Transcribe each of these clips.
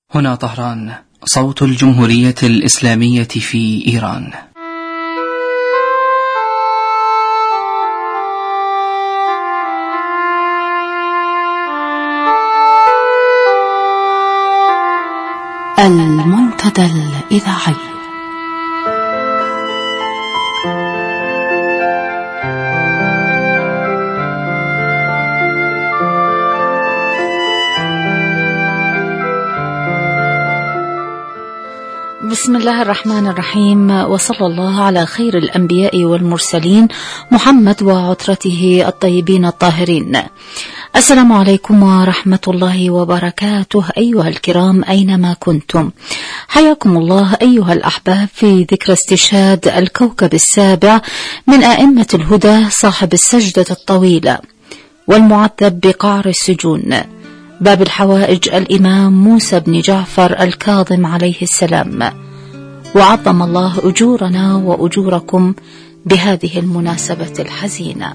هنا طهران، صوت الجمهورية الإسلامية في إيران. المنتدى الإذاعي. بسم الله الرحمن الرحيم، وصلى الله على خير الأنبياء والمرسلين محمد وعترته الطيبين الطاهرين. السلام عليكم ورحمة الله وبركاته أيها الكرام أينما كنتم، حياكم الله أيها الأحباب في ذكرى استشهاد الكوكب السابع من أئمة الهدى صاحب السجدة الطويلة والمعذب بقعر السجون، باب الحوائج الإمام موسى بن جعفر الكاظم عليه السلام. وعظم الله أجورنا وأجوركم بهذه المناسبة الحزينة.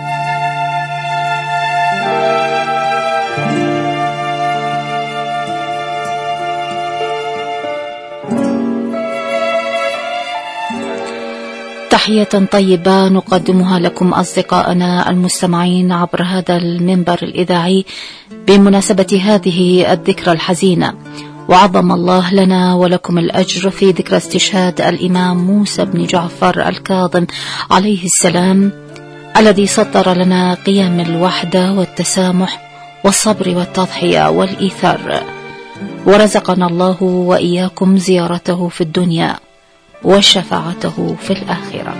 تحية طيبة نقدمها لكم أصدقائنا المستمعين عبر هذا المنبر الإذاعي بمناسبة هذه الذكرى الحزينة، وعظم الله لنا ولكم الأجر في ذكرى استشهاد الإمام موسى بن جعفر الكاظم عليه السلام، الذي سطر لنا قيم الوحدة والتسامح والصبر والتضحية والإيثار، ورزقنا الله وإياكم زيارته في الدنيا وشفاعته في الآخرة.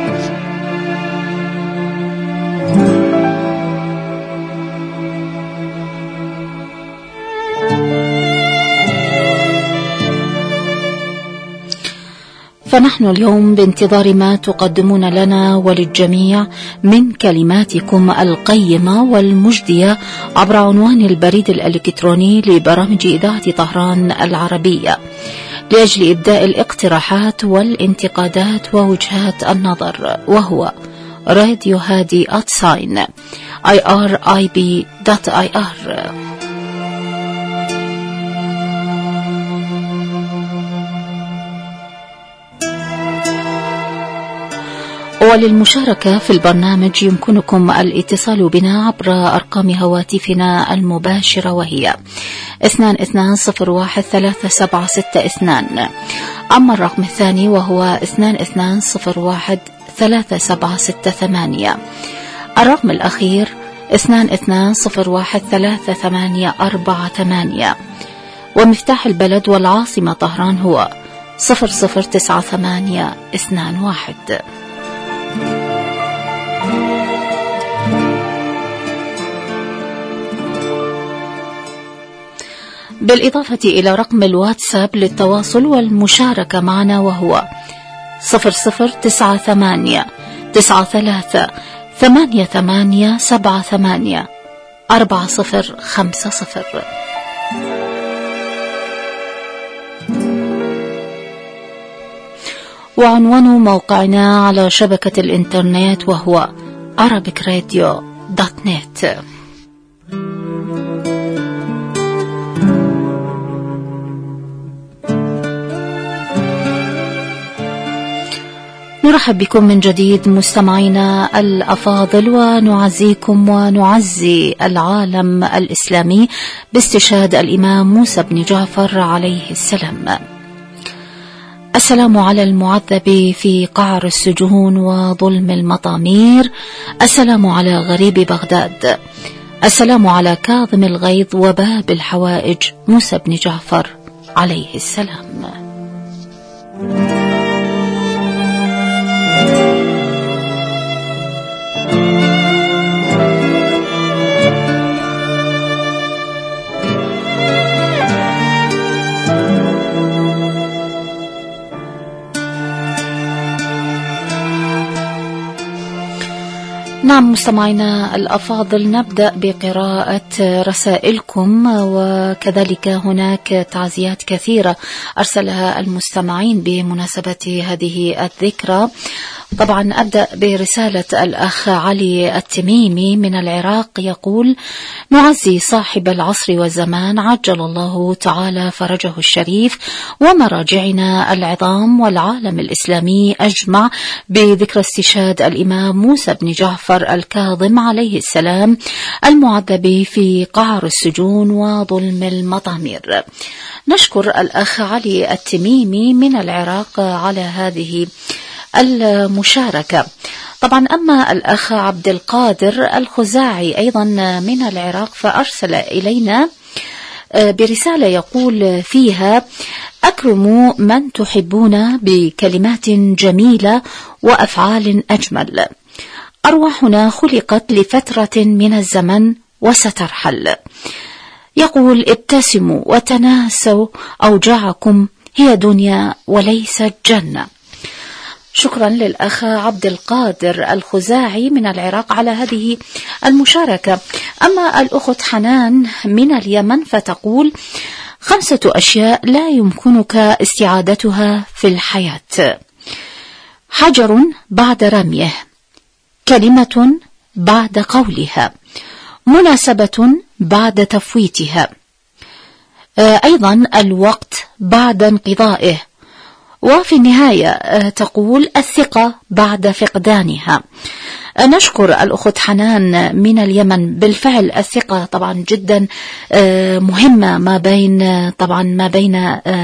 فنحن اليوم بانتظار ما تقدمون لنا وللجميع من كلماتكم القيمة والمجدية عبر عنوان البريد الإلكتروني لبرامج إذاعة طهران العربية، لأجل إبداء الاقتراحات والانتقادات ووجهات النظر، وهو راديو هادي @irib.ir. وللمشاركة في البرنامج يمكنكم الاتصال بنا عبر أرقام هواتفنا المباشرة، وهي 22013762. أما الرقم الثاني وهو 22013768. الرقم الأخير 22013848. ومفتاح البلد والعاصمة طهران هو 009821. بالإضافة إلى رقم الواتساب للتواصل والمشاركة معنا، وهو 00989388784050. وعنوان موقعنا على شبكة الإنترنت وهو arabicradio.net. نرحب بكم من جديد مستمعينا الأفاضل، ونعزيكم ونعزي العالم الإسلامي باستشهاد الإمام موسى بن جعفر عليه السلام. السلام على المعذب في قعر السجون وظلم المطامير، السلام على غريب بغداد، السلام على كاظم الغيظ وباب الحوائج موسى بن جعفر عليه السلام. نعم مستمعينا الأفاضل، نبدأ بقراءة رسائلكم، وكذلك هناك تعزيات كثيرة أرسلها المستمعين بمناسبة هذه الذكرى. طبعا أبدأ برسالة الأخ علي التميمي من العراق، يقول: نعزي صاحب العصر والزمان عجل الله تعالى فرجه الشريف ومراجعنا العظام والعالم الإسلامي أجمع بذكرى استشهاد الإمام موسى بن جعفر الكاظم عليه السلام المعذب في قعر السجون وظلم المطامير. نشكر الأخ علي التميمي من العراق على هذه المشاركة. طبعا أما الأخ عبد القادر الخزاعي أيضا من العراق فأرسل إلينا برسالة يقول فيها: أكرموا من تحبون بكلمات جميلة وأفعال أجمل. أرواحنا خلقت لفترة من الزمن وسترحل. يقول: ابتسموا وتناسوا أوجاعكم، هي دنيا وليست جنة. شكرا للأخ عبد القادر الخزاعي من العراق على هذه المشاركة. أما الأخت حنان من اليمن فتقول: 5 أشياء لا يمكنك استعادتها في الحياة: حجر بعد رميه، كلمة بعد قولها، مناسبة بعد تفويتها، أيضا الوقت بعد انقضائه، وفي النهاية تقول الثقة بعد فقدانها. نشكر الأخت حنان من اليمن. بالفعل الثقة طبعا جدا مهمة ما بين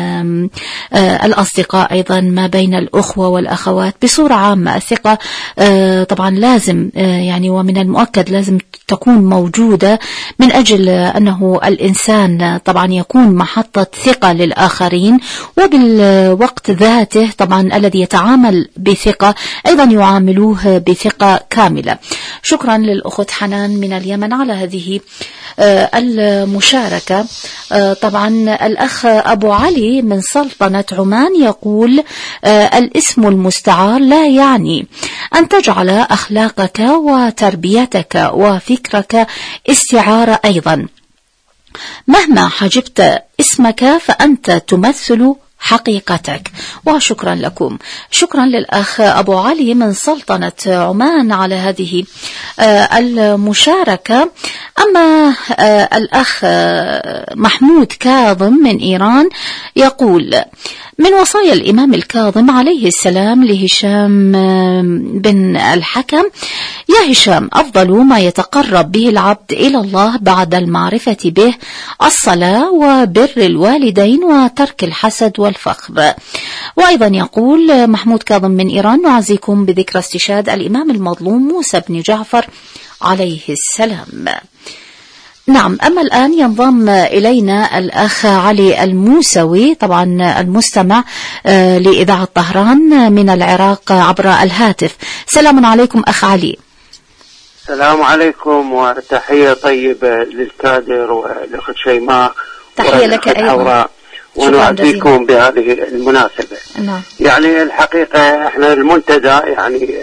الأصدقاء، أيضا ما بين الأخوة والأخوات بصورة عامة. الثقة طبعا لازم يعني ومن المؤكد لازم تكون موجودة من أجل أنه الإنسان طبعا يكون محطة ثقة للآخرين، وبالوقت ذاته طبعا الذي يتعامل بثقة أيضا يعاملوه بثقة كاملة. شكرا للأخت حنان من اليمن على هذه المشاركة. طبعا الأخ أبو علي من سلطنة عمان يقول: الاسم المستعار لا يعني أن تجعل أخلاقك وتربيتك وفكرك استعارة أيضا. مهما حجبت اسمك فأنت تمثل حقيقتك. وشكرا لكم. شكرا للأخ أبو علي من سلطنة عمان على هذه المشاركة. أما الأخ محمود كاظم من إيران يقول: من وصايا الإمام الكاظم عليه السلام لهشام بن الحكم: يا هشام، أفضل ما يتقرب به العبد إلى الله بعد المعرفة به الصلاة وبر الوالدين وترك الحسد والفخر. وأيضا يقول محمود كاظم من إيران: نعزيكم بذكرى استشهاد الإمام المظلوم موسى بن جعفر عليه السلام. نعم، أما الآن ينضم إلينا الأخ علي الموسوي، طبعا المستمع لإذاعة طهران من العراق عبر الهاتف. سلام عليكم أخ علي. السلام عليكم وتحية طيبة للكادر والأخت شيماء. تحية لك أيضا. ونعزيكم بهذه المناسبة. نعم. يعني الحقيقة احنا المنتدى يعني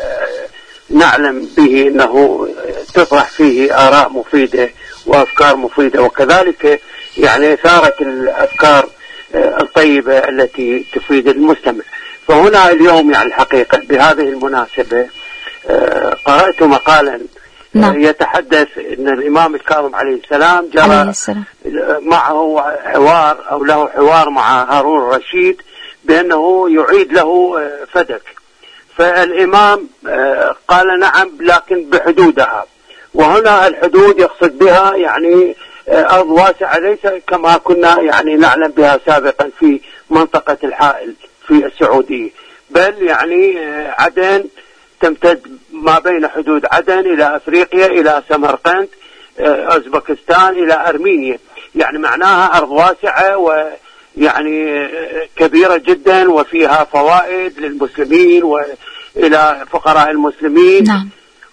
نعلم به أنه تطرح فيه آراء مفيدة وأفكار مفيدة، وكذلك يعني إثارة الأفكار الطيبة التي تفيد المستمع. فهنا اليوم يعني الحقيقة بهذه المناسبة قرأت مقالا يتحدث أن الإمام الكاظم عليه السلام جرى معه حوار أو له حوار مع هارون الرشيد بأنه يعيد له فدك. فالإمام قال نعم لكن بحدودها، وهنا الحدود يقصد بها يعني أرض واسعة ليس كما كنا يعني نعلم بها سابقا في منطقة الحائل في السعودية، بل يعني عدن تمتد ما بين حدود عدن إلى أفريقيا إلى سمرقند أوزبكستان إلى أرمينيا. يعني معناها أرض واسعة ويعني كبيرة جدا وفيها فوائد للمسلمين وإلى فقراء المسلمين. نعم.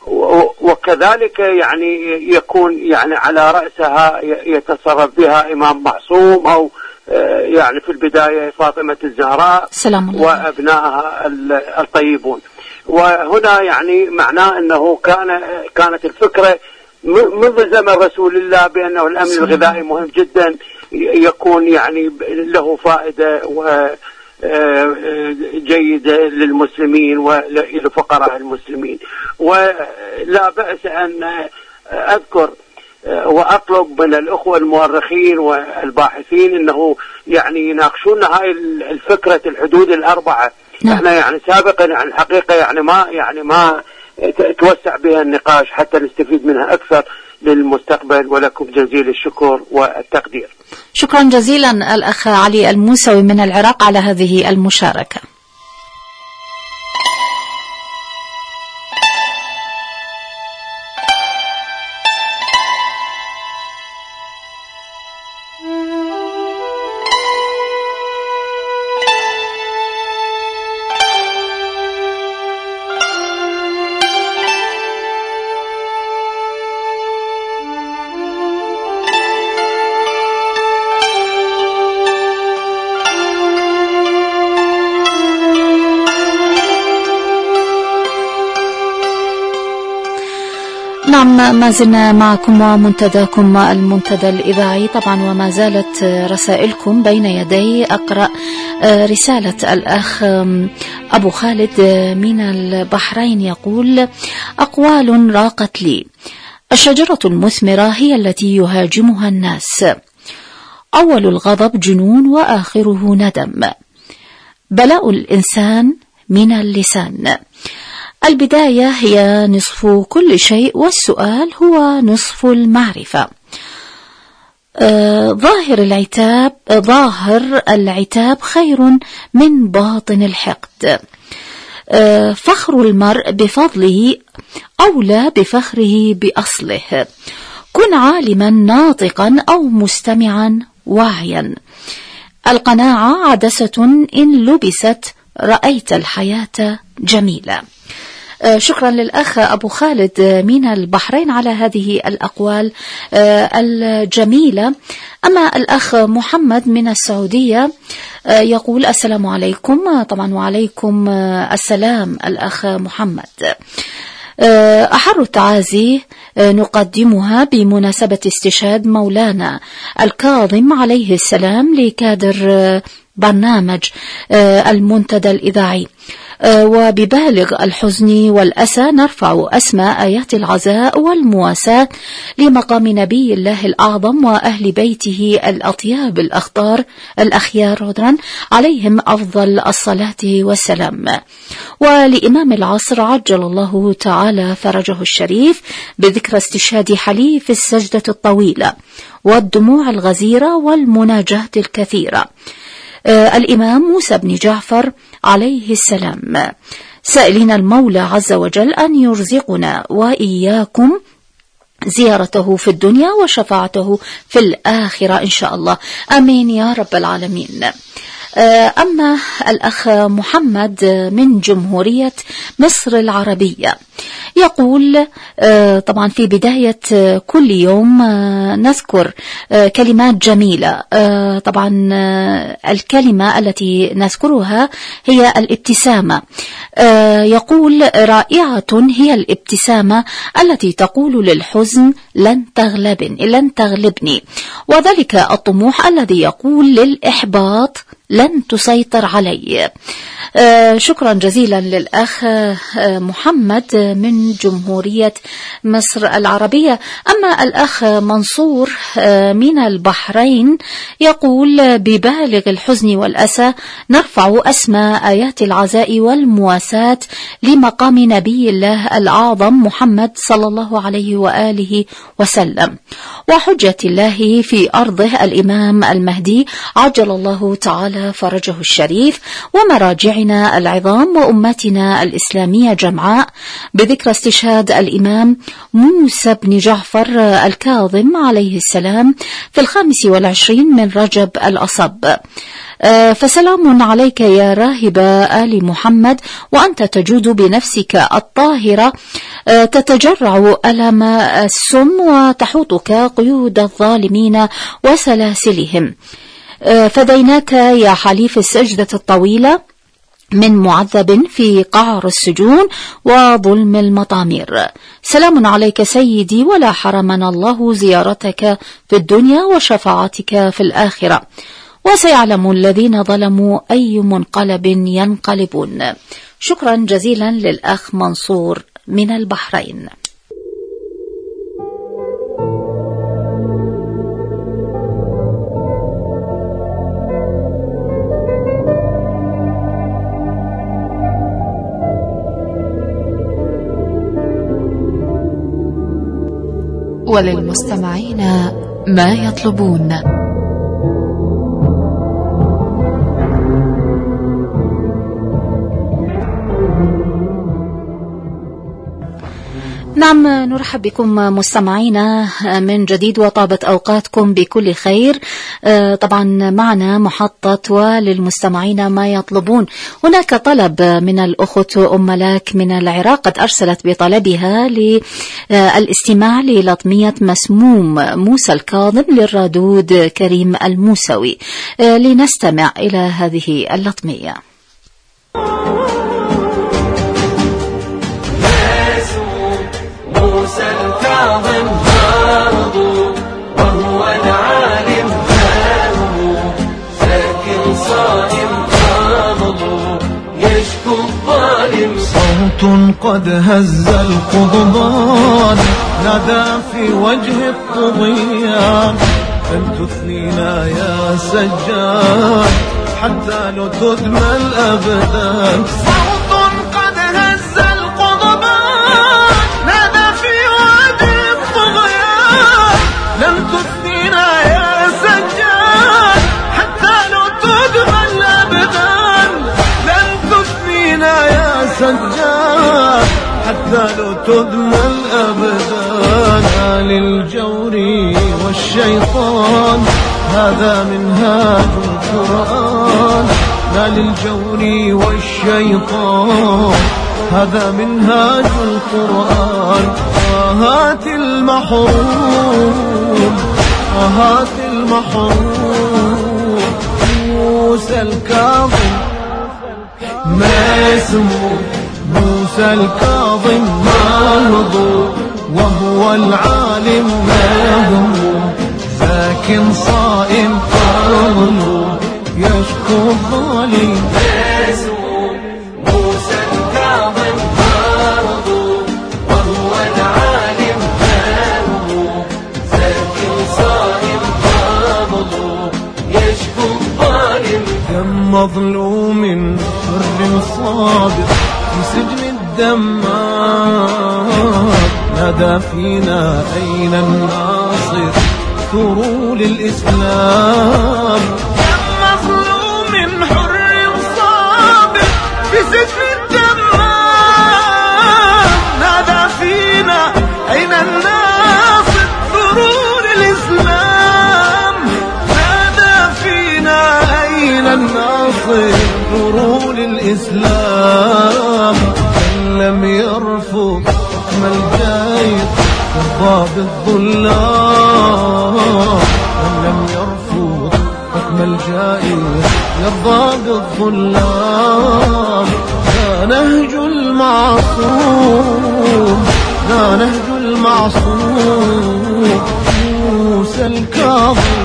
وكذلك يعني يكون يعني على رأسها يتصرف بها إمام معصوم أو يعني في البداية فاطمة الزهراء وأبنائها الطيبون. وهنا يعني معناه أنه كانت الفكرة منذ زمن رسول الله بأنه الأمن الغذائي مهم جدا، يكون يعني له فائدة جيدة للمسلمين ولفقراء المسلمين. ولا بأس أن أذكر وأطلب من الأخوة المؤرخين والباحثين أنه يعني يناقشون هاي الفكرة الحدود الأربعة. احنا يعني سابقا يعني الحقيقة يعني ما توسع بها النقاش حتى نستفيد منها أكثر للمستقبل. ولكم جزيل الشكر والتقدير. شكرا جزيلا الأخ علي الموسوي من العراق على هذه المشاركة. نعم، ما زلنا معكم ومنتداكم المنتدى الإذاعي طبعا، وما زالت رسائلكم بين يدي. أقرأ رسالة الأخ أبو خالد من البحرين يقول: أقوال راقت لي. الشجرة المثمرة هي التي يهاجمها الناس. أول الغضب جنون وآخره ندم. بلاء الإنسان من اللسان. البداية هي نصف كل شيء، والسؤال هو نصف المعرفة. ظاهر العتاب خير من باطن الحقد. فخر المرء بفضله أولى بفخره بأصله. كن عالما ناطقا أو مستمعا واعيا. القناعة عدسة إن لبست رأيت الحياة جميلة. شكرا للأخ أبو خالد من البحرين على هذه الأقوال الجميلة. أما الأخ محمد من السعودية يقول: السلام عليكم. طبعا وعليكم السلام الأخ محمد. أحر التعازي نقدمها بمناسبة استشهاد مولانا الكاظم عليه السلام لكادر برنامج المنتدى الإذاعي. وببالغ الحزن والأسى نرفع أسماء آيات العزاء والمواساة لمقام نبي الله الأعظم وأهل بيته الأطياب الأخيار عليهم أفضل الصلاة والسلام. ولإمام العصر عجل الله تعالى فرجه الشريف بذكرى استشهاد حليف السجدة الطويلة والدموع الغزيرة والمناجاة الكثيرة الإمام موسى بن جعفر عليه السلام، سائلين المولى عز وجل أن يرزقنا وإياكم زيارته في الدنيا وشفاعته في الآخرة إن شاء الله، آمين يا رب العالمين. أما الأخ محمد من جمهورية مصر العربية يقول: طبعا في بداية كل يوم نذكر كلمات جميلة. طبعا الكلمة التي نذكرها هي الابتسامة. يقول: رائعة هي الابتسامة التي تقول للحزن لن تغلبني، وذلك الطموح الذي يقول للإحباط لن تسيطر علي. شكرا جزيلا للأخ محمد من جمهورية مصر العربية. أما الأخ منصور من البحرين يقول: ببالغ الحزن والأسى نرفع أسماء آيات العزاء والمواساة لمقام نبي الله الأعظم محمد صلى الله عليه وآله وسلم وحجة الله في أرضه الإمام المهدي عجل الله تعالى فرجه الشريف، ومراجعنا العظام وأمتنا الإسلامية جمعاء بذكرى استشهاد الإمام موسى بن جعفر الكاظم عليه السلام في 25 من رجب الأصب. فسلام عليك يا راهب آل محمد، وأنت تجود بنفسك الطاهرة تتجرع ألم السم وتحوطك قيود الظالمين وسلاسلهم. فديناك يا حليف السجدة الطويلة من معذب في قعر السجون وظلم المطامير. سلام عليك سيدي، ولا حرمنا الله زيارتك في الدنيا وشفاعتك في الآخرة. وسيعلم الذين ظلموا أي منقلب ينقلبون. شكرا جزيلا للأخ منصور من البحرين. وللمستمعين ما يطلبون. نعم، نرحب بكم مستمعينا من جديد وطابت أوقاتكم بكل خير. طبعا معنا محطة وللمستمعين ما يطلبون. هناك طلب من الأخت أم ملاك من العراق، قد أرسلت بطلبها للاستماع للطمية مسموم موسى الكاظم للرادود كريم الموسوي. لنستمع إلى هذه اللطمية. موسى الكاظم فرض وهو العالم فهم ساكن صائم قابض يشكو الظالم. صوت قد هز القضبان نادى في وجه الطغيان أن تثنينا يا سجاد حتى لو تدمى الأبدان. سجاد حتى لو تدمى الأبدان. للجور والشيطان هذا منهاج القرآن. لا للجور والشيطان هذا منهاج القرآن. هات المحروم هات المحروم موسى الكاظم مسموم موسى الكاظم مهضوم وهو العالم مهموم ساكن صائم قرن يشكو الظالم. مسموم موسى الكاظم مهضوم وهو العالم مهموم ساكن صائم قرن يشكو الظالم. كم مظلوم حر صابر في سجن الدمار نادى فينا أين الناصر ثروا للإسلام. كم مظلوم حر صابر في سجن الدمار نادى فينا أين الناصر ثروا للإسلام. نادى فينا أين الناصر ثروا للإسلام. من لم يرفض حكم الجاير يرضى بالظلام. من لم يرفض حكم الجاير يرضى بالظلام. لا نهج المعصوم لا نهج المعصوم موسى الكاظم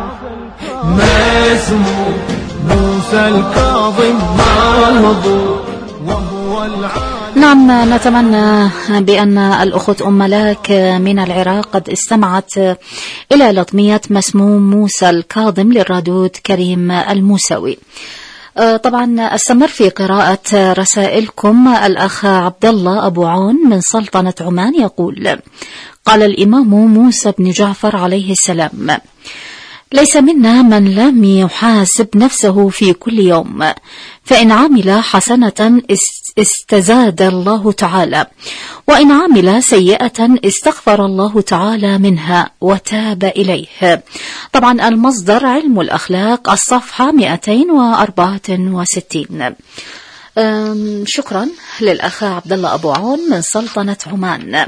مسموم موسى الكاظم مهضوم وهو العالم. نعم، نتمنى بأن الأخت أم ملاك من العراق قد استمعت إلى لطمية مسموم موسى الكاظم للرادود كريم الموسوي. طبعا استمر في قراءة رسائلكم. الأخ عبد الله أبو عون من سلطنة عمان يقول: قال الإمام موسى بن جعفر عليه السلام: ليس منا من لم يحاسب نفسه في كل يوم، فإن عمل حسنة استزاد الله تعالى، وإن عمل سيئة استغفر الله تعالى منها وتاب إليه. طبعا المصدر علم الأخلاق، الصفحة 264. شكرا للأخ عبد الله أبو عون من سلطنة عمان.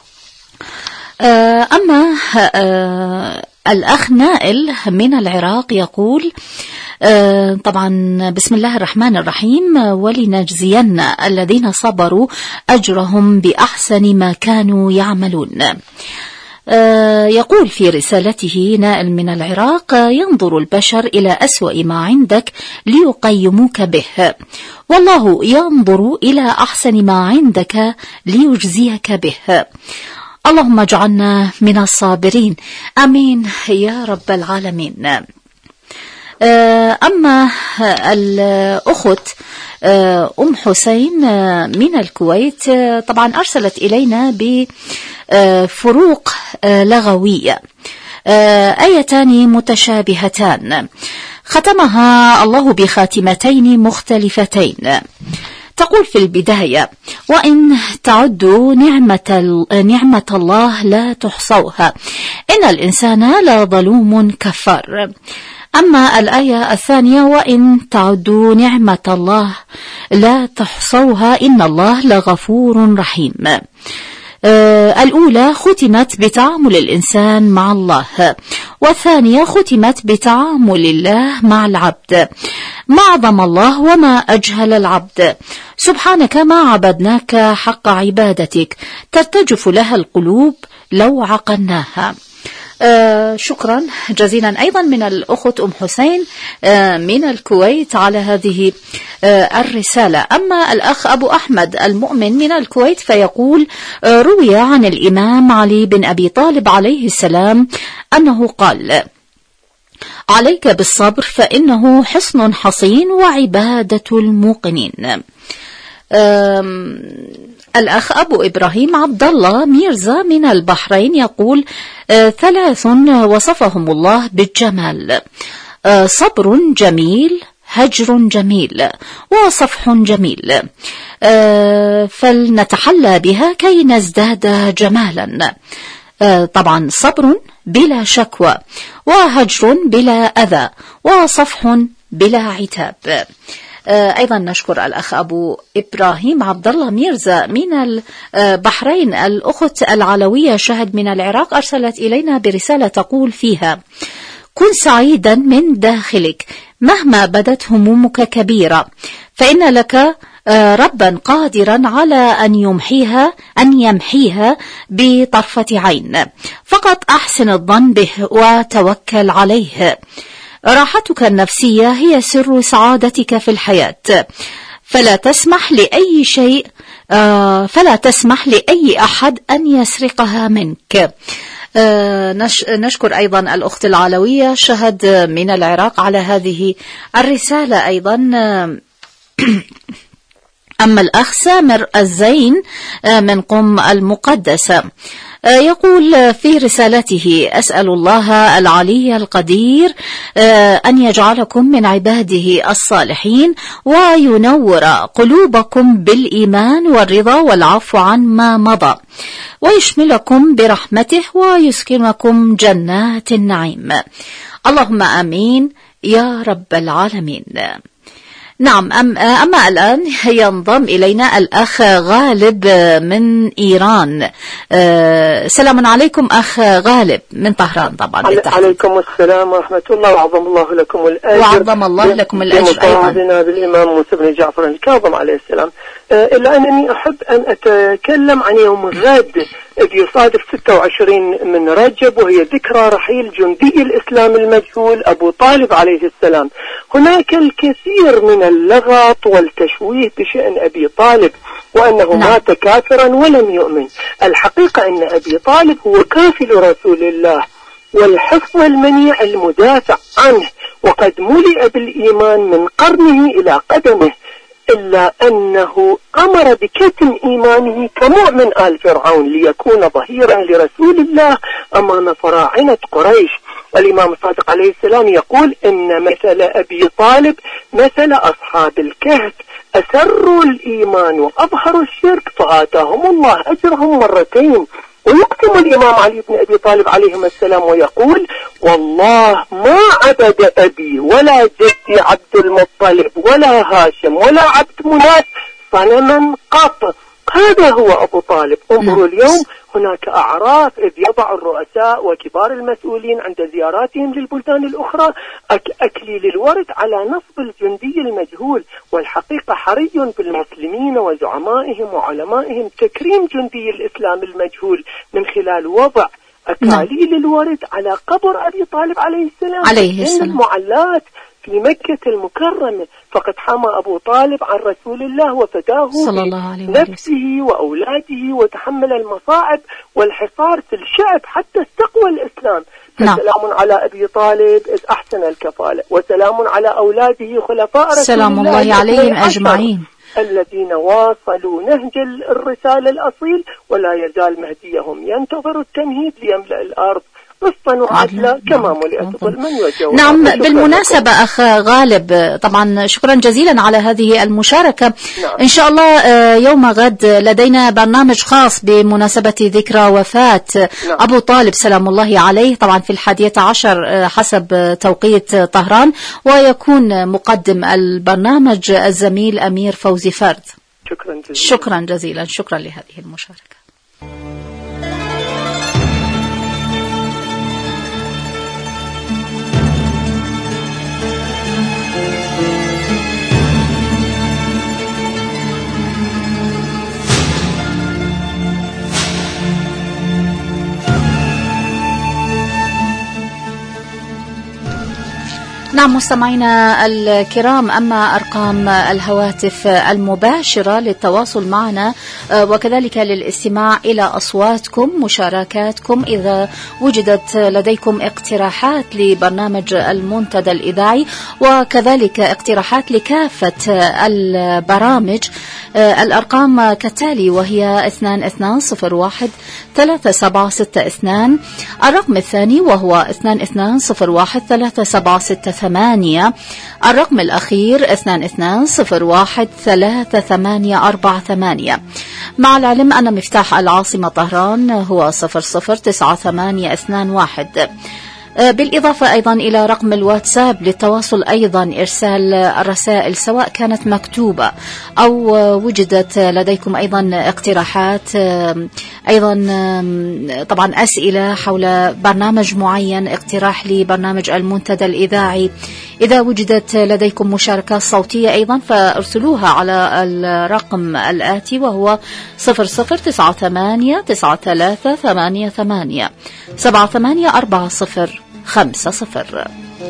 أما الأخ نائل من العراق يقول: طبعا بسم الله الرحمن الرحيم، ولنجزين الذين صبروا أجرهم بأحسن ما كانوا يعملون. يقول في رسالته نائل من العراق: ينظر البشر إلى أسوأ ما عندك ليقيموك به، والله ينظر إلى أحسن ما عندك ليجزيك به. اللهم اجعلنا من الصابرين، آمين يا رب العالمين. أما الأخت أم حسين من الكويت طبعا أرسلت إلينا بفروق لغوية، آيتان متشابهتان ختمها الله بخاتمتين مختلفتين. تقول في البداية: وإن تعدوا نعمة الله لا تحصوها إن الإنسان لظلوم كفار. أما الآية الثانية: وإن تعدوا نعمة الله لا تحصوها إن الله لغفور رحيم. الأولى ختمت بتعامل الإنسان مع الله، والثانية ختمت بتعامل الله مع العبد. ما عظم الله وما أجهل العبد، سبحانك ما عبدناك حق عبادتك، ترتجف لها القلوب لو عقلناها. شكرا جزيلا أيضا من الأخت أم حسين من الكويت على هذه الرسالة. أما الأخ أبو أحمد المؤمن من الكويت فيقول: روي عن الإمام علي بن أبي طالب عليه السلام أنه قال: عليك بالصبر فإنه حصن حصين وعبادة الموقنين. الأخ أبو إبراهيم عبد الله ميرزا من البحرين يقول: 3 وصفهم الله بالجمال: صبر جميل، هجر جميل، وصفح جميل، فلنتحلى بها كي نزداد جمالا. طبعا صبر بلا شكوى، وهجر بلا أذى، وصفح بلا عتاب. أيضا نشكر الأخ أبو إبراهيم عبد الله ميرزا من البحرين. الأخت العلوية شهد من العراق أرسلت إلينا برسالة تقول فيها: كن سعيدا من داخلك مهما بدت همومك كبيرة، فإن لك ربا قادرا على أن يمحيها بطرفة عين، فقط أحسن الظن به وتوكل عليه. راحتك النفسية هي سر سعادتك في الحياة، فلا تسمح لأي أحد أن يسرقها منك. نشكر أيضا الأخت العلوية شهد من العراق على هذه الرسالة أيضا. أما الأخ سامر الزين من قم المقدسة يقول في رسالته: أسأل الله العلي القدير أن يجعلكم من عباده الصالحين، وينور قلوبكم بالإيمان والرضا والعفو عن ما مضى، ويشملكم برحمته ويسكنكم جنات النعيم. اللهم آمين يا رب العالمين. نعم. أما الآن ينضم إلينا الأخ غالب من إيران. سلام عليكم أخ غالب من طهران. طبعا عليكم السلام ورحمة الله، وعظم الله لكم الأجر. وعظم الله لكم الأجر أيضا بالإمام موسى بن جعفر الكاظم عليه السلام. إلا أنني أحب أن أتكلم عن يوم الغد بيصادف 26 من رجب، وهي ذكرى رحيل جندي الإسلام المجهول أبو طالب عليه السلام. هناك الكثير من اللغط والتشويه بشأن أبي طالب، وأنه مات كافرا ولم يؤمن. الحقيقة أن أبي طالب هو كافل رسول الله والحفظ المنيع المدافع عنه، وقد ملئ بالإيمان من قرنه إلى قدمه، إلا أنه أمر بكتم إيمانه كمؤمن آل فرعون ليكون ظهيرا لرسول الله أمام فراعنة قريش. الإمام الصادق عليه السلام يقول: إن مثل أبي طالب مثل أصحاب الكهف، أسروا الإيمان وأظهروا الشرك فآتاهم الله أجرهم مرتين. ويقسم الإمام علي بن أبي طالب عليهم السلام ويقول: والله ما عبد أبي ولا جدي عبد المطلب ولا هاشم ولا عبد مناف صنما قط. هذا هو أبو طالب. انظروا اليوم هناك أعراف إذ يضع الرؤساء وكبار المسؤولين عند زياراتهم للبلدان الأخرى أكليل الورد على نصب الجندي المجهول. والحقيقة حري بالمسلمين وزعمائهم وعلمائهم تكريم جندي الإسلام المجهول من خلال وضع أكاليل الورد على قبر أبي طالب عليه السلام عليه السلام. المعلات في مكة المكرمة، فقد حمى أبو طالب عن رسول الله وفداه صلى الله عليه وسلم نفسه وأولاده، وتحمل المصاعب والحصار في الشعب حتى استقوى الإسلام. فسلام على أبي طالب إذ أحسن الكفالة، وسلام على أولاده خلفاء رسول سلام الله عليهم أجمعين الذين واصلوا نهج الرسالة الأصيل، ولا يزال مهديهم ينتظر التمهيد ليملأ الأرض قسطا وعدلا كما ملئت ظلما وجورا. نعم، بالمناسبة أخ غالب، طبعا شكرا جزيلا على هذه المشاركة. نعم. إن شاء الله يوم غد لدينا برنامج خاص بمناسبة ذكرى وفاة نعم. أبو طالب سلام الله عليه، طبعا في 11 حسب توقيت طهران، ويكون مقدم البرنامج الزميل أمير فوزي فرد. شكرا جزيلا. شكرا جزيلا، شكرا لهذه المشاركة. نعم مستمعينا الكرام، أما أرقام الهواتف المباشرة للتواصل معنا وكذلك للاستماع إلى أصواتكم، مشاركاتكم إذا وجدت لديكم اقتراحات لبرنامج المنتدى الإذاعي وكذلك اقتراحات لكافة البرامج، الأرقام كالتالي، وهي 2201-3762، الرقم الثاني وهو 2201-3768، الرقم الأخير 2201-3848. مع العلم أن مفتاح العاصمة طهران هو 009821. بالإضافة أيضا إلى رقم الواتساب للتواصل، أيضا إرسال الرسائل سواء كانت مكتوبة أو وجدت لديكم أيضا اقتراحات، أيضا طبعا أسئلة حول برنامج معين، اقتراح لبرنامج المنتدى الإذاعي، إذا وجدت لديكم مشاركات صوتية أيضا فارسلوها على الرقم الآتي وهو 00989388 784050.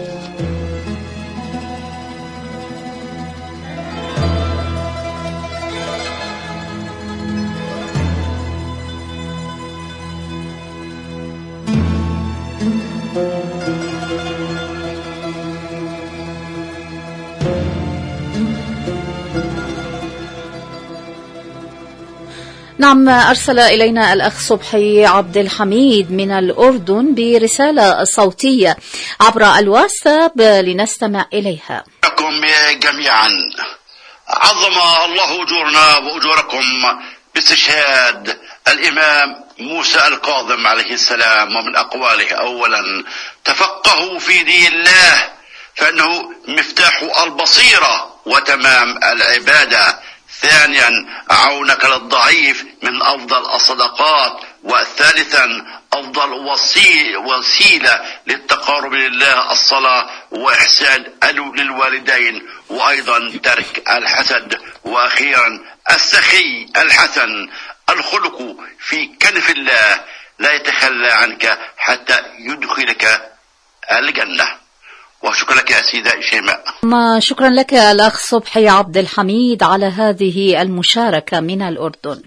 نعم، أرسل إلينا الأخ صبحي عبد الحميد من الأردن برسالة صوتية عبر الواتساب لنستمع إليها. لكم جميعا، عظم الله أجورنا وأجوركم باستشهاد الإمام موسى الكاظم عليه السلام، ومن أقواله: أولا تفقهوا في دين الله فإنه مفتاح البصيرة وتمام العبادة. ثانيا عونك للضعيف من أفضل الصدقات. وثالثا أفضل وسيلة للتقارب لله الصلاة وإحسان للوالدين، وأيضا ترك الحسد. وأخيرا السخي الحسن الخلق في كنف الله لا يتخلى عنك حتى يدخلك الجنة. وشكرا لك يا سيدة شيماء. شكرا لك الأخ صبحي عبد الحميد على هذه المشاركة من الأردن.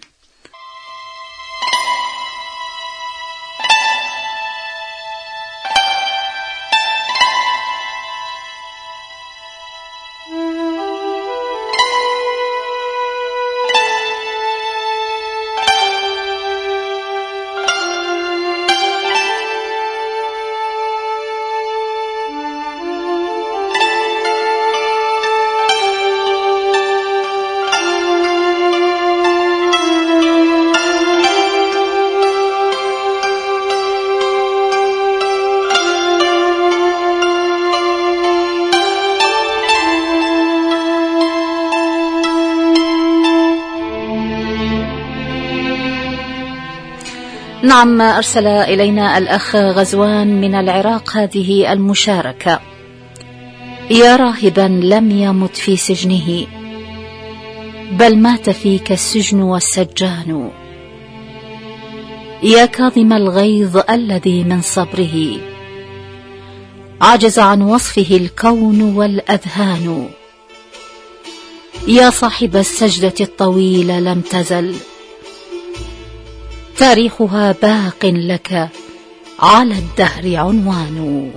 نعم، أرسل إلينا الأخ غزوان من العراق هذه المشاركة: يا راهبا لم يمت في سجنه بل مات فيك السجن والسجان، يا كاظم الغيظ الذي من صبره عجز عن وصفه الكون والأذهان، يا صاحب السجدة الطويلة لم تزل تاريخها باق لك على الدهر عنوان.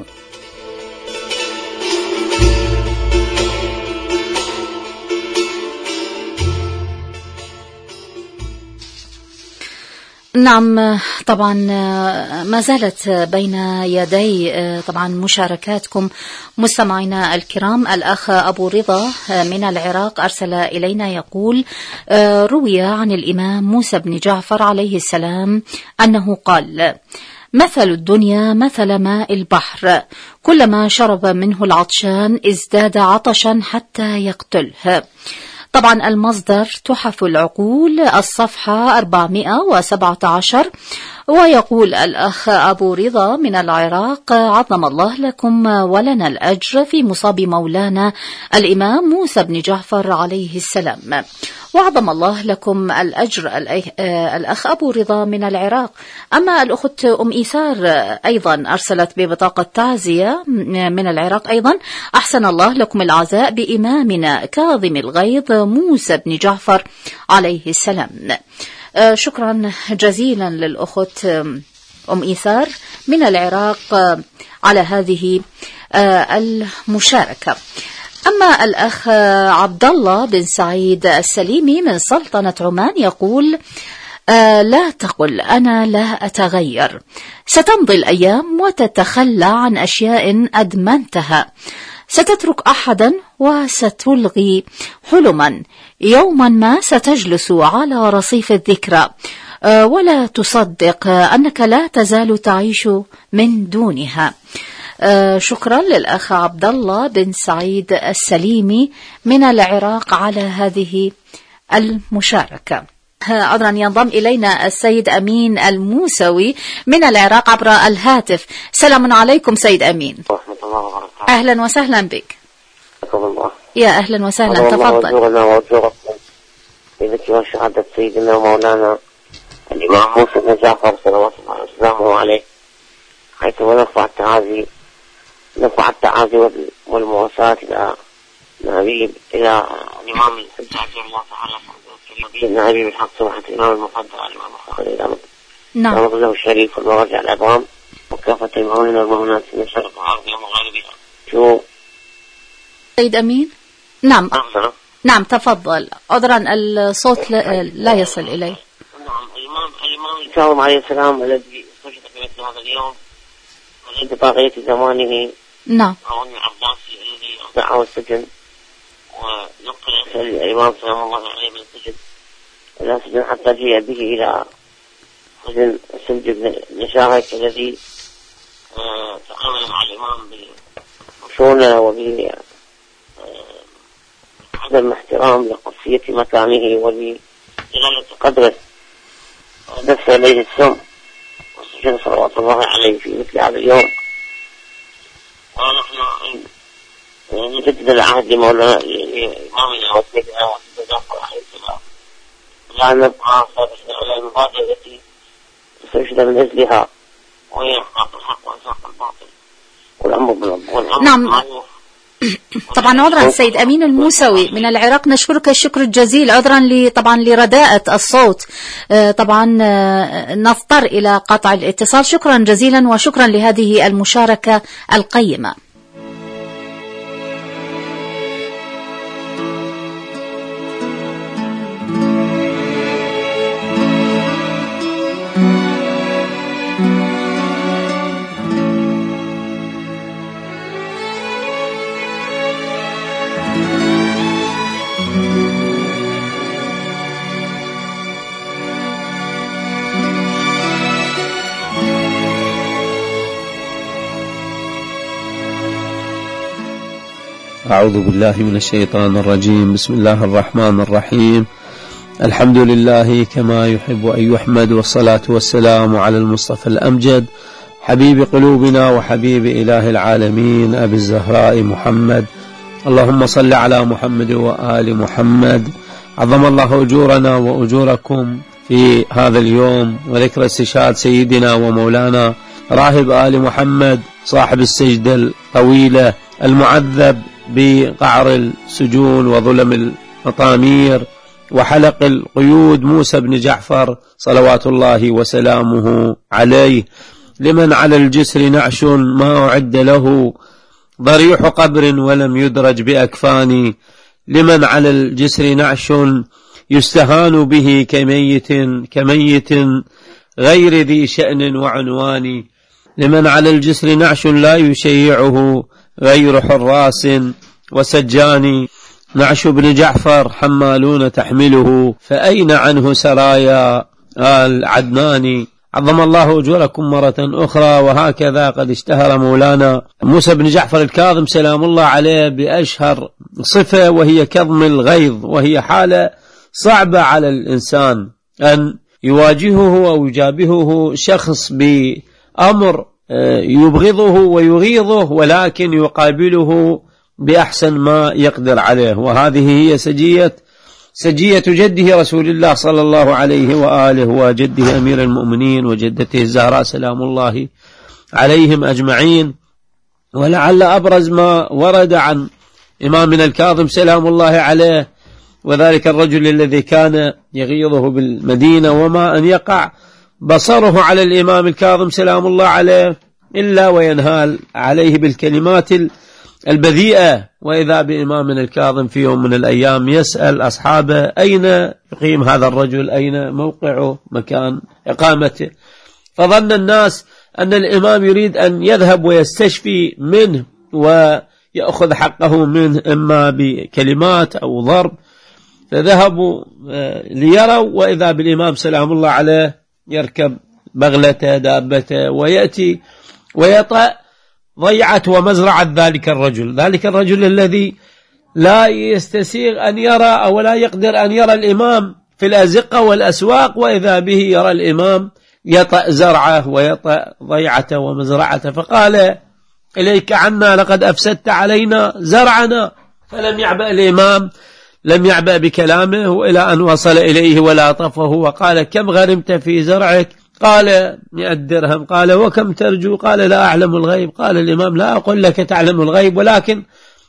نعم، طبعا ما زالت بين يدي طبعا مشاركاتكم مستمعينا الكرام. الأخ أبو رضا من العراق أرسل إلينا يقول: روي عن الإمام موسى بن جعفر عليه السلام أنه قال: مثل الدنيا مثل ماء البحر، كلما شرب منه العطشان ازداد عطشا حتى يقتله. طبعا المصدر تحف العقول، الصفحة 417. ويقول الأخ أبو رضا من العراق: عظم الله لكم ولنا الأجر في مصاب مولانا الإمام موسى بن جعفر عليه السلام. وعظم الله لكم الأجر الأخ أبو رضا من العراق. أما الأخت أم إيثار أيضا أرسلت ببطاقة تعزية من العراق أيضا: أحسن الله لكم العزاء بإمامنا كاظم الغيظ موسى بن جعفر عليه السلام. شكرا جزيلا للأخت أم إيثار من العراق على هذه المشاركة. أما الأخ عبد الله بن سعيد السليمي من سلطنة عمان يقول: لا تقل أنا لا أتغير، ستمضي الأيام وتتخلى عن أشياء أدمنتها، ستترك أحدا وستلغي حلما، يوما ما ستجلس على رصيف الذكرى ولا تصدق أنك لا تزال تعيش من دونها. شكرا للأخ عبد الله بن سعيد السليمي من العراق على هذه المشاركة. عذرا ينضم إلينا السيد أمين الموسوي من العراق عبر الهاتف. سلام عليكم سيد أمين. ورحمة الله وبركاته. أهلا وسهلا بك. الله. يا أهلا وسهلا، تفضل. وجورنا وجوركم بذكر شهادة سيدنا ومولانا الإمام موسى بن جعفر صلوات الله وسلامه عليه، حيث نفع التعازي والمواساة إلى النبي، إلى الإمام الحجة عز الله تعالى النبي بالحق سمحة الإمام المقدر الإمام الخالد الأمد، نعم، له الشريف والمراجع العظام وكافة المؤمنين والمؤمنات من شرق الأرض ومغاربها. شو سيد أمين؟ نعم نعم تفضل. عذرا الصوت لا يصل إليه. نعم، الإمام الكاظم عليه السلام الذي استشهد في مثل هذا اليوم عند طاغية زمانه، نعم، هارون العباسي الذي أخضعه السجن ونقل الإمام سلام الله عليه من السجن إلى سجن حتى جاء به إلى سجن بن نشاهك الذي تعامل مع الإمام بخشونة وبعدم احترام لقدسية مكانه ولجلالة قدره، ودفع إليه السم والسجن صلوات الله عليه في مثل هذا اليوم. ونحن نجدد العهد لمولانا لإمامنا وسيدنا موسى جعفر عليه السلام، لا نبقى ثابتين على المبادئ التي استشهد من أجلها، وهي إحقاق الحق وإزاق الباطل والأمر بالمعروف. نعم، طبعا عذرا سيد أمين الموسوي من العراق، نشكرك الشكر الجزيل. عذرا طبعا لرداءة الصوت، طبعا نضطر إلى قطع الاتصال. شكرا جزيلا وشكرا لهذه المشاركة القيمة. أعوذ بالله من الشيطان الرجيم. بسم الله الرحمن الرحيم. الحمد لله كما يحب أن يحمد، والصلاة والسلام على المصطفى الأمجد حبيب قلوبنا وحبيب إله العالمين أبي الزهراء محمد. اللهم صل على محمد وآل محمد. عظم الله أجورنا وأجوركم في هذا اليوم وذكرى استشهاد سيدنا ومولانا راهب آل محمد صاحب السجدة الطويلة المعذب بقعر السجون وظلم المطامير وحلق القيود موسى بن جعفر صلوات الله وسلامه عليه. لمن على الجسر نعش ما أعد له ضريح قبر ولم يدرج بأكفان. لمن على الجسر نعش يستهان به كميت غير ذي شأن وعنوان. لمن على الجسر نعش لا يشيعه غير حراس وسجان. نعش بن جعفر حمالون تحمله فأين عنه سرايا آل عدنان. عظم الله أجوركم مرة أخرى. وهكذا قد اشتهر مولانا موسى بن جعفر الكاظم سلام الله عليه بأشهر صفة وهي كظم الغيظ، وهي حالة صعبة على الإنسان أن يواجهه أو يجابهه شخص بأمر يبغضه ويغيظه، ولكن يقابله بأحسن ما يقدر عليه. وهذه هي سجية جده رسول الله صلى الله عليه وآله وجده أمير المؤمنين وجدته الزهراء سلام الله عليهم أجمعين. ولعل أبرز ما ورد عن إمامنا الكاظم سلام الله عليه وذلك الرجل الذي كان يغيظه بالمدينة وما أن يقع بصره على الإمام الكاظم سلام الله عليه إلا وينهال عليه بالكلمات البذيئة. وإذا بإمامنا الكاظم في يوم من الأيام يسأل أصحابه أين يقيم هذا الرجل، أين موقعه مكان إقامته، فظن الناس أن الإمام يريد أن يذهب ويستشفي منه ويأخذ حقه منه إما بكلمات أو ضرب، فذهبوا ليروا وإذا بالإمام سلام الله عليه يركب بغلته دابته ويأتي ويطأ ضيعة ومزرعة ذلك الرجل الذي لا يستسيغ أن يرى أو لا يقدر أن يرى الإمام في الأزقة والأسواق، وإذا به يرى الإمام يطأ زرعه ويطأ ضيعته ومزرعته، فقال إليك عنا لقد أفسدت علينا زرعنا. فلم يعبأ الإمام، لم يعبأ بكلامه وإلى أن وصل إليه ولا طفه وقال كم غرمت في زرعك؟ قال 100 درهم. قال وكم ترجو؟ قال لا أعلم الغيب. قال الإمام لا أقول لك تعلم الغيب، ولكن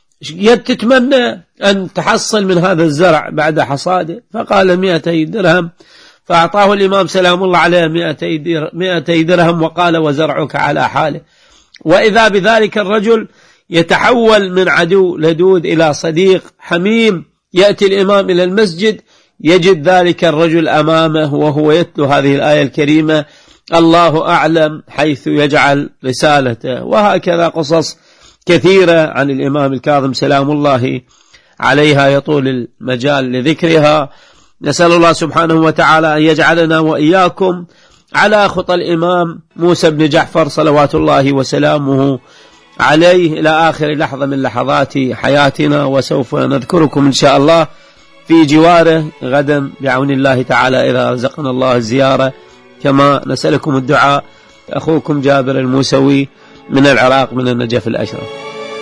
تتمنى أن تحصل من هذا الزرع بعد حصاده. فقال 200 درهم. فأعطاه الإمام سلام الله عليه 200 درهم وقال وزرعك على حاله. وإذا بذلك الرجل يتحول من عدو لدود إلى صديق حميم. يأتي الإمام إلى المسجد يجد ذلك الرجل أمامه وهو يتلو هذه الآية الكريمة الله أعلم حيث يجعل رسالته. وهكذا قصص كثيرة عن الإمام الكاظم سلام الله عليها يطول المجال لذكرها. نسأل الله سبحانه وتعالى أن يجعلنا وإياكم على خطى الإمام موسى بن جعفر صلوات الله وسلامه عليه إلى آخر لحظة من لحظات حياتنا. وسوف نذكركم إن شاء الله في جواره غدا بعون الله تعالى إذا رزقنا الله الزيارة. كما نسألكم الدعاء. أخوكم جابر الموسوي من العراق من النجف الأشرف.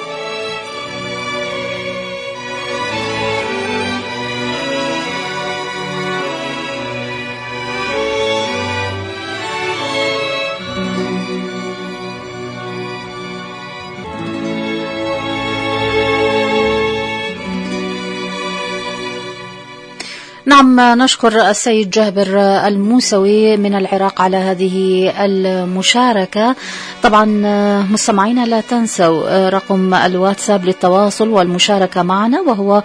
نعم، نشكر السيد جابر الموسوي من العراق على هذه المشاركة. طبعا مستمعينا لا تنسوا رقم الواتساب للتواصل والمشاركة معنا وهو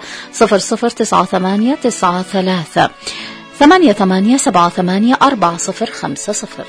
009893 8878 4050.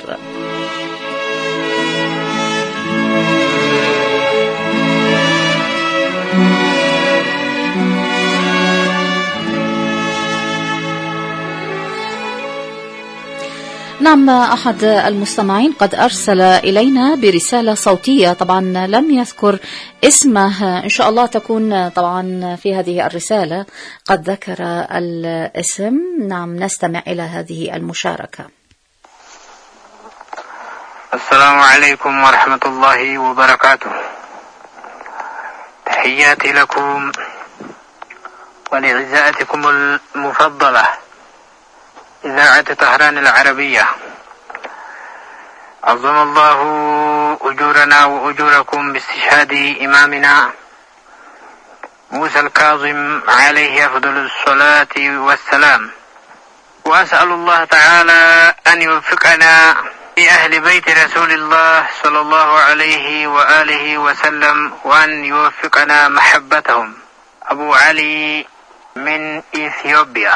نعم، أحد المستمعين قد أرسل إلينا برسالة صوتية، طبعا لم يذكر اسمه، إن شاء الله تكون طبعا في هذه الرسالة قد ذكر الاسم. نعم، نستمع إلى هذه المشاركة. السلام عليكم ورحمة الله وبركاته. تحياتي لكم ولعزائتكم المفضلة إذاعة طهران العربية. عظم الله أجورنا وأجوركم باستشهاد إمامنا موسى الكاظم عليه أفضل الصلاة والسلام، وأسأل الله تعالى أن يوفقنا لأهل بيت رسول الله صلى الله عليه وآله وسلم، وأن يوفقنا محبتهم. أبو علي من إثيوبيا.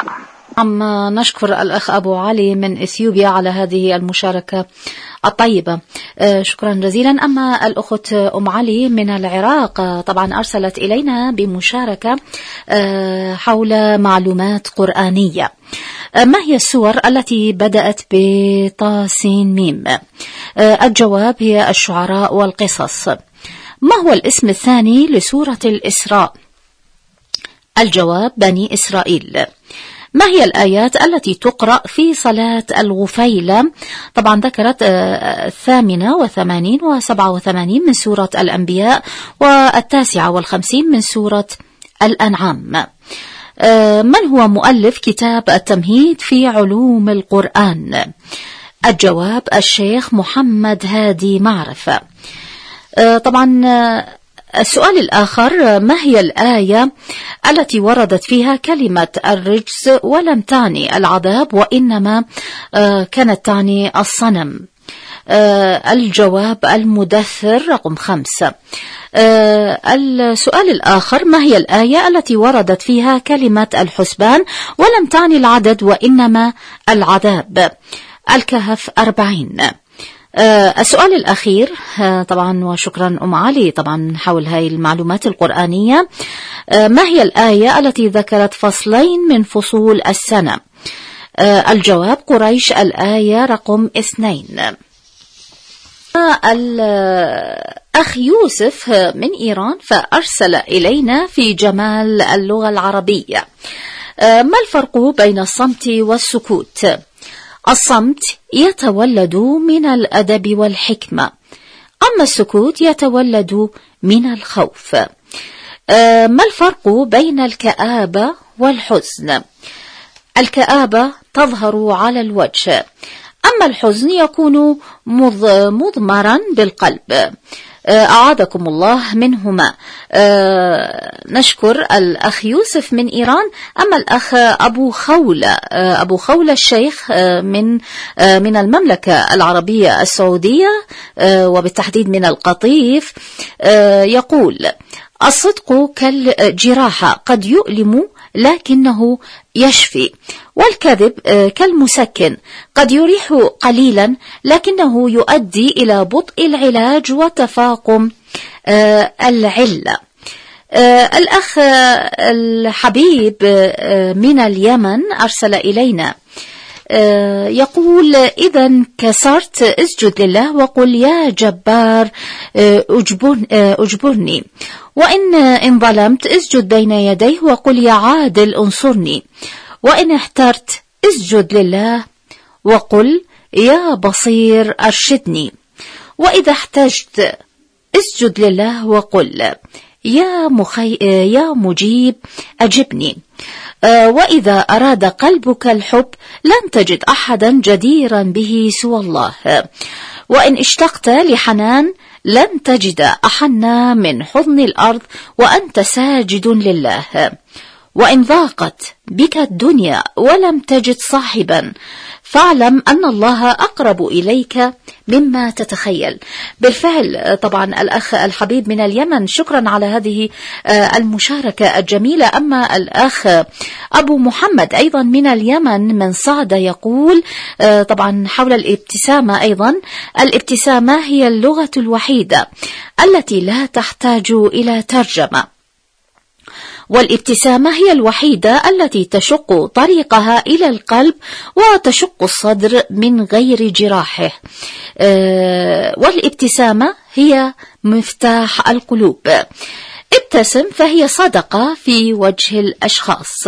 نشكر الأخ أبو علي من إثيوبيا على هذه المشاركة الطيبة، شكرا جزيلا. أما الأخت أم علي من العراق طبعا أرسلت إلينا بمشاركة حول معلومات قرآنية. ما هي السور التي بدأت بطاسين ميم؟ الجواب هي الشعراء والقصص. ما هو الاسم الثاني لسورة الإسراء؟ الجواب بني إسرائيل. ما هي الآيات التي تقرأ في صلاة الغفيلة؟ طبعا ذكرت 88 و87 من سورة الأنبياء، و59 من سورة الأنعام. من هو مؤلف كتاب التمهيد في علوم القرآن؟ الجواب الشيخ محمد هادي معرفة. طبعا السؤال الآخر: ما هي الآية التي وردت فيها كلمة الرجس ولم تعني العذاب وإنما كانت تعني الصنم؟ الجواب المدثر رقم 5. السؤال الآخر: ما هي الآية التي وردت فيها كلمة الحسبان ولم تعني العدد وإنما العذاب؟ الكهف 40. السؤال الأخير طبعا، وشكرا أم علي طبعا حول هاي المعلومات القرآنية. ما هي الآية التي ذكرت فصلين من فصول السنة؟ الجواب قريش، الآية رقم 2. الأخ يوسف من إيران فأرسل إلينا في جمال اللغة العربية. ما الفرق بين الصمت والسكوت؟ الصمت يتولد من الأدب والحكمة، أما السكوت يتولد من الخوف. ما الفرق بين الكآبة والحزن؟ الكآبة تظهر على الوجه، أما الحزن يكون مضمرا بالقلب. أعاذكم الله منهما. نشكر الأخ يوسف من إيران. أما الأخ أبو خولة الشيخ من المملكة العربية السعودية وبالتحديد من القطيف، يقول: الصدق كالجراحة قد يؤلم لكنه يشفي، والكذب كالمسكن قد يريح قليلا لكنه يؤدي إلى بطء العلاج وتفاقم العلة. الأخ الحبيب من اليمن أرسل إلينا يقول: إذا انكسرت اسجد لله وقل يا جبار أجبرني، وإن ظلمت اسجد بين يديه وقل يا عادل انصرني، وإن احترت اسجد لله وقل يا بصير أرشدني، وإذا احتجت اسجد لله وقل يا مجيب أجبني، وإذا أراد قلبك الحب لن تجد أحدا جديرا به سوى الله، وإن اشتقت لحنان لن تجد أحنا من حضن الأرض وأنت ساجد لله، وإن ضاقت بك الدنيا ولم تجد صاحبا فاعلم أن الله أقرب إليك مما تتخيل. بالفعل طبعا الأخ الحبيب من اليمن، شكرا على هذه المشاركة الجميلة. أما الأخ أبو محمد أيضا من اليمن من صعدة يقول طبعا حول الابتسامة أيضا: الابتسامة هي اللغة الوحيدة التي لا تحتاج إلى ترجمة، والابتسامة هي الوحيدة التي تشق طريقها إلى القلب وتشق الصدر من غير جراحه، والابتسامة هي مفتاح القلوب. ابتسم فهي صدقة في وجه الأشخاص.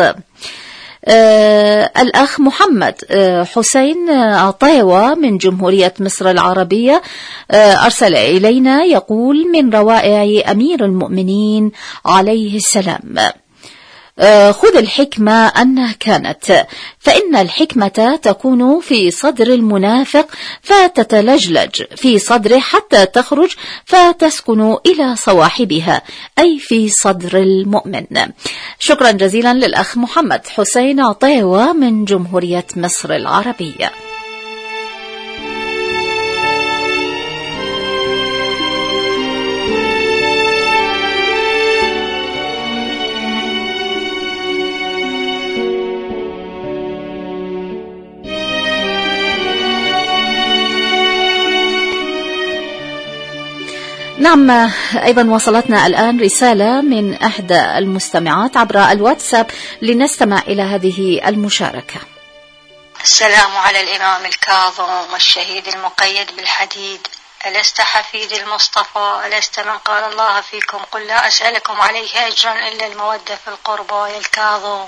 الأخ محمد حسين عطيوة من جمهورية مصر العربية أرسل إلينا يقول: من روائع أمير المؤمنين عليه السلام. خذ الحكمة أنها كانت، فإن الحكمة تكون في صدر المنافق فتتلجلج في صدره حتى تخرج فتسكن إلى صواحبها، أي في صدر المؤمن. شكرا جزيلا للأخ محمد حسين عطيوة من جمهورية مصر العربية. نعم، أيضا وصلتنا الآن رسالة من إحدى المستمعات عبر الواتساب، لنستمع إلى هذه المشاركة. السلام على الإمام الكاظم والشهيد المقيد بالحديد، ألست حفيد المصطفى؟ ألست من قال الله فيكم قل لا أسألكم عليه أجرا إلا المودة في القربى يا الكاظم؟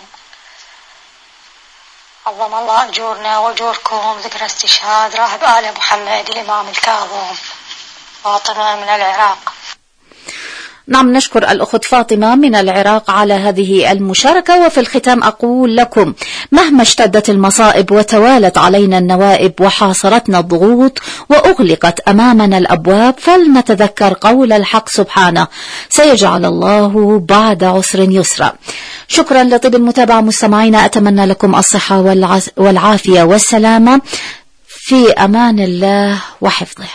عظم الله أجورنا وأجوركم. ذكرى استشهاد راهب آل محمد الإمام الكاظم. فاطمة من العراق. نعم، نشكر الأخت فاطمة من العراق على هذه المشاركة. وفي الختام أقول لكم: مهما اشتدت المصائب وتوالت علينا النوائب وحاصرتنا الضغوط وأغلقت أمامنا الأبواب، فلنتذكر قول الحق سبحانه: سيجعل الله بعد عسر يسرا. شكرا لطيب المتابعة مستمعينا، أتمنى لكم الصحة والعافية والسلامة، في أمان الله وحفظه.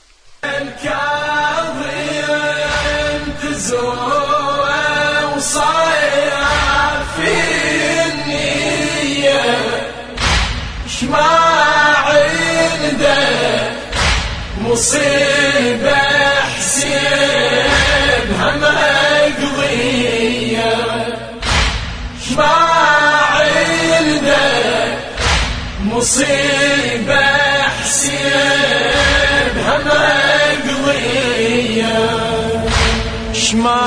الكاظم تزوره وصاير في النية، شما عنده مصيبة حسيبها مقضية، شما عنده مصيبة حسيبها مقضية، شما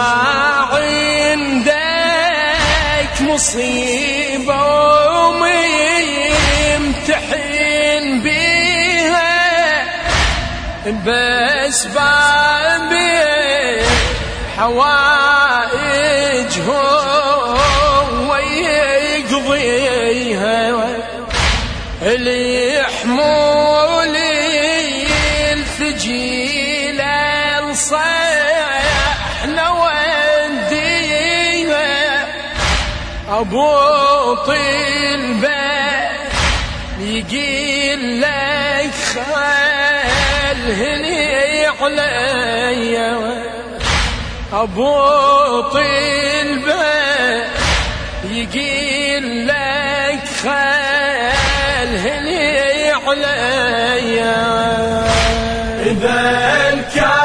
عندك مصيبة وممتحن بيها، بس بابي حوائج هو يقضيها، اللي يحمولي الثقيل الصحن وديها، أبو طلبة يقيل لك خلهني عليا، أبو طلبة يقيل لك خلهني عليا، إذا الكاظم